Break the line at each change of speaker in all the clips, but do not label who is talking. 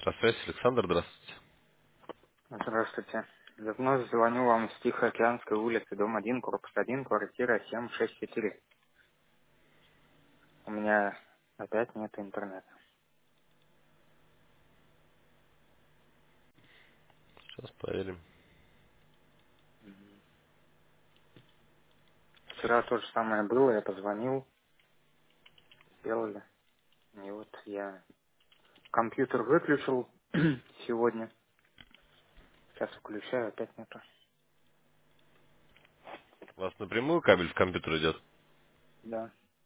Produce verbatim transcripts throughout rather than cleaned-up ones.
Электросвязь, Александр, здравствуйте.
Здравствуйте. Вновь звоню вам с Тихоокеанской улицы, дом один, корпус один, квартира семь шесть четыре. У меня опять нет интернета.
Сейчас проверим.
Вчера то же самое было, я позвонил, сделали. И вот я компьютер выключил сегодня. Сейчас включаю, опять нету.
У вас напрямую кабель в компьютер идет?
Да.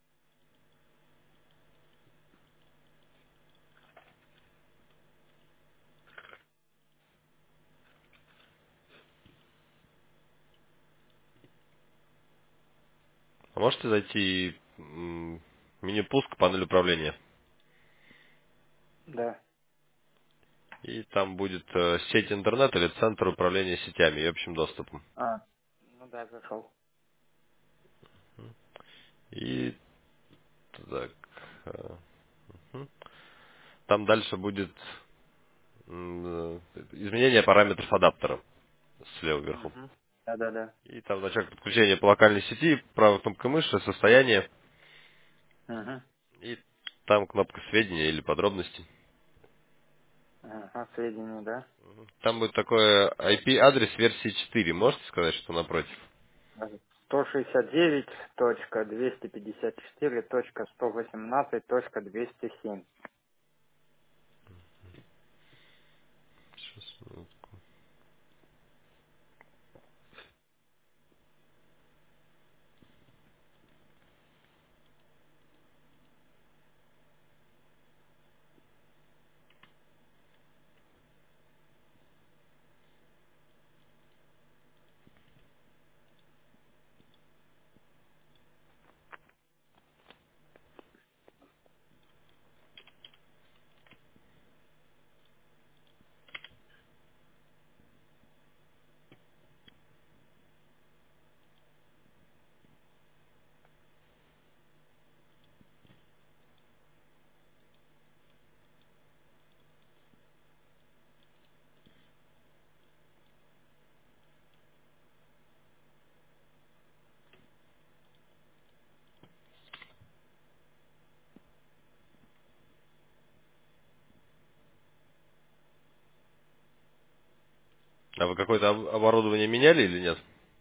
А можете зайти м, в меню-пуск, панель управления?
Да.
И там будет э, сеть интернет или центр управления сетями и общим доступом.
А, ну да, зашел.
И так, э, мгм. Там дальше будет м, э, изменение параметров адаптера слева вверху.
Угу. Да-да-да.
И там значок подключения по локальной сети, правой кнопкой мыши, состояние,
Угу.
и там кнопка сведения или подробности.
Ага, сведения, да.
Там будет такой ай пи-адрес версии четыре. Можете сказать, что напротив?
сто шестьдесят девять точка двести пятьдесят четыре точка сто восемнадцать точка двести семь.
Сейчас, минутку. А вы какое-то об- оборудование меняли или нет?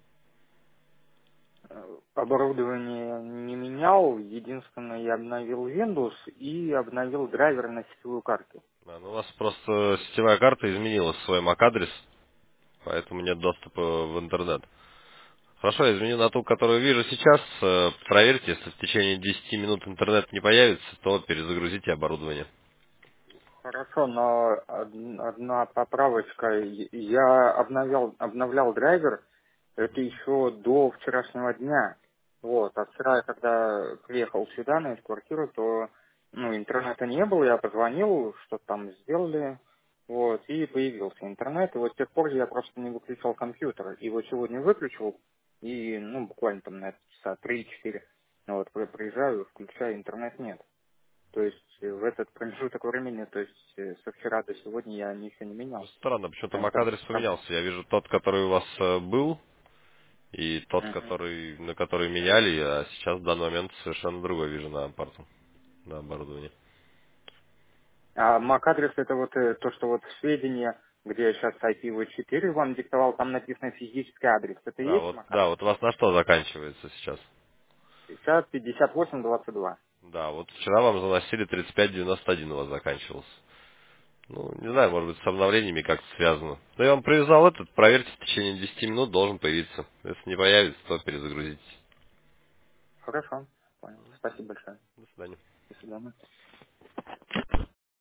Э, Оборудование не менял, единственное, я обновил Windows и обновил драйвер на сетевую карту.
А, ну, у вас просто сетевая карта изменила свой MAC-адрес, поэтому нет доступа в интернет. Хорошо, я изменю на ту, которую вижу сейчас. Э, Проверьте, если в течение десяти минут интернет не появится, то перезагрузите оборудование.
Хорошо, но од- одна поправочка. Я я обновлял, обновлял драйвер, это еще до вчерашнего дня. Вот, а вчера, когда приехал сюда, на эту квартиру, то ну, интернета не было, я позвонил, что там сделали, вот, и появился интернет. И вот с тех пор я просто не выключал компьютер. И вот сегодня выключил, и, ну, буквально там на часа три-четыре, вот, при- приезжаю, включаю, интернет нет. То есть э, в этот промежуток времени, то есть э, со вчера до сегодня я ничего не
Ну,
менял.
странно, почему-то
Прям ком-
MAC-адрес
ком-
поменялся. Я вижу тот, который у вас э, был, и тот,
Мгм.
который, на который меняли, а сейчас в данный момент совершенно другой вижу на аппарату, на оборудовании.
А MAC-адрес это вот э, то, что вот сведения, где я сейчас ай пи ви четыре вам диктовал, там написано физический адрес. Это и
Да,
есть
вот, да,
MAC-адрес?
вот у вас на что заканчивается сейчас?
Сейчас пятьдесят восемь двадцать два.
Да, вот вчера вам заносили тридцать пять девяносто один у вас заканчивался. Ну, не знаю, может быть, с обновлениями как-то связано. Но я вам привязал этот, проверьте, в течение десяти минут должен появиться. Если не появится, то перезагрузите.
Хорошо, понял. Спасибо большое.
До свидания.
До свидания.